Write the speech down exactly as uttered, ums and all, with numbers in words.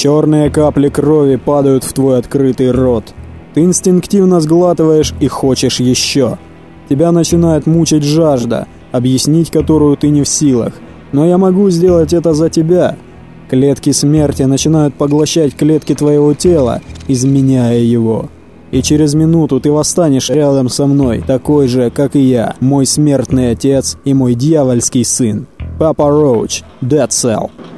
Черные капли крови падают в твой открытый рот. Ты инстинктивно сглатываешь и хочешь еще. Тебя начинает мучить жажда, объяснить которую ты не в силах. Но я могу сделать это за тебя. Клетки смерти начинают поглощать клетки твоего тела, изменяя его. И через минуту ты восстанешь рядом со мной, такой же, как и я, мой смертный отец и мой дьявольский сын. Папа Роуч, Dead Cell.